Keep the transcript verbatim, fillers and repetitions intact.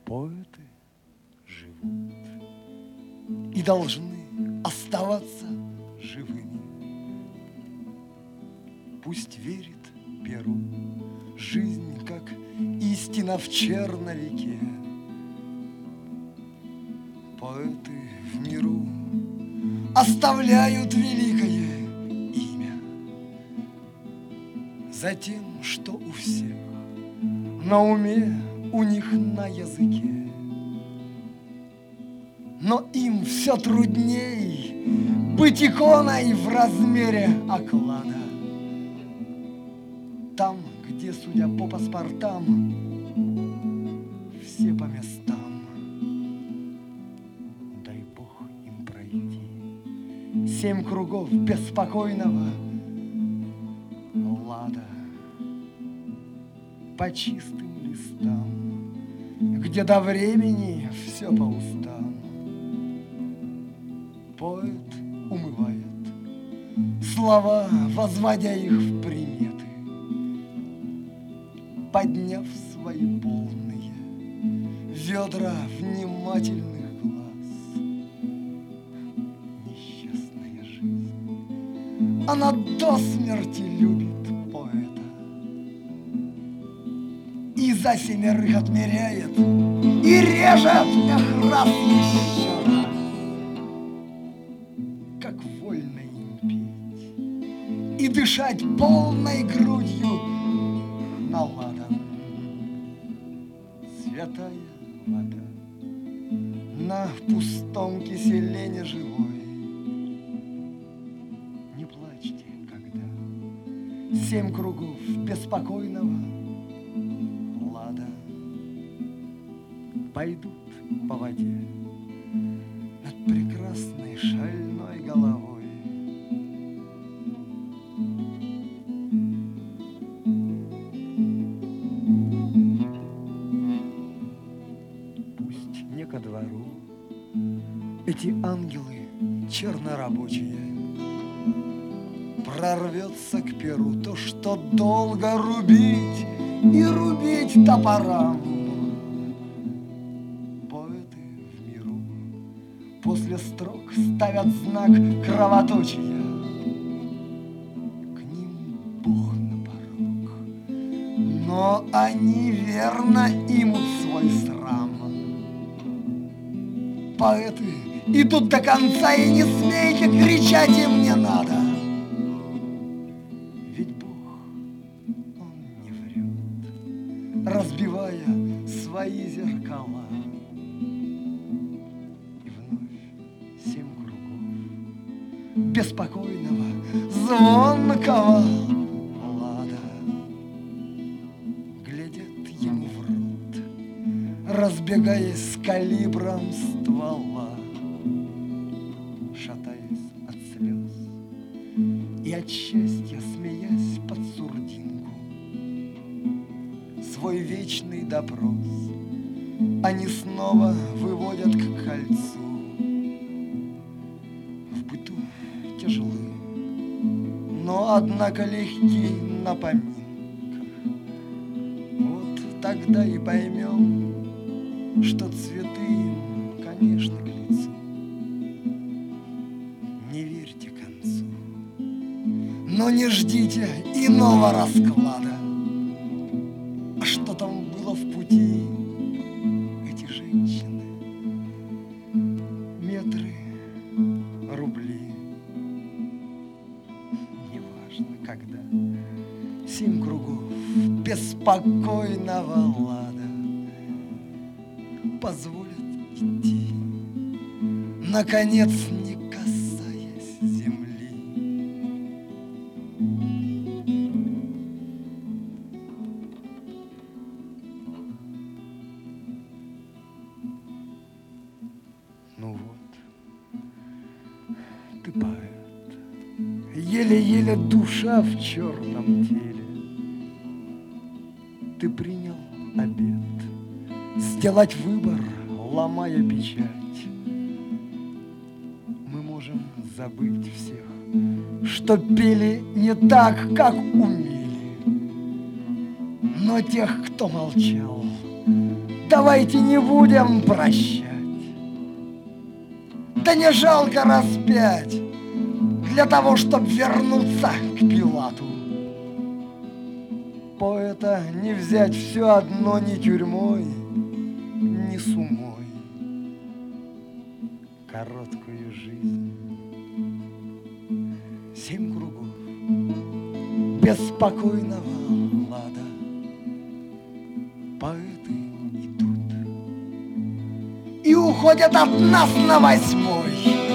Поэты живут и должны оставаться живыми. Пусть верит перу, жизнь, как истина в черновике. Поэты в миру оставляют великое имя за тем, что у всех на уме, у них на языке. Но им все трудней быть иконой в размере оклада. Там, где, судя по паспортам, все по местам. Дай Бог им пройти семь кругов беспокойного лада по чистым листам, где до времени все по устам. Поэт умывает слова, возводя их в приметы, подняв свои полные ведра внимательных глаз. Несчастная жизнь, она до смерти любит поэта и за семерых отмеряет и режет их раз еще раз. Как вольно им петь и дышать полной грудью наладом. Святая вода на пустом киселе живой. Не плачьте, когда семь кругов беспокойного лада пойдут по воде над прекрасной шальной головой. Ко двору эти ангелы чернорабочие прорвется к перу то, что долго рубить и рубить топорам. Поэты в миру после строк ставят знак кровоточия. К ним Бог на порог, но они верно имут свой срам. Поэты идут до конца, и не смейте кричать, им не надо. Ведь Бог, Он не врет, разбивая свои зеркала. И вновь семь кругов беспокойного, звонкого лада глядят ему в рот, разбегаясь с калибром ствола, шатаясь от слез и от счастья, смеясь под сурдинку. Свой вечный допрос они снова выводят к кольцу. В быту тяжелы, но однако легки на поминках. Вот тогда и поймем, что цветы им, конечно, к лицу. Не верьте концу, но не ждите иного расклада. А что там было в пути? Эти женщины, метры, рубли. Неважно, когда семь кругов беспокойного лада позволят идти, наконец, не касаясь земли. Ну вот, ты поэт, еле-еле душа в черном теле. Ты принял обет сделать выбор, ломая печать. Мы можем забыть всех, что пели не так, как умели. Но тех, кто молчал, давайте не будем прощать. Да не жалко распять для того, чтоб вернуться к Пилату. Поэта не взять все одно ни тюрьмой, ни сумой. Короткую жизнь, семь кругов беспокойного лада. Поэты идут и уходят от нас на восьмой.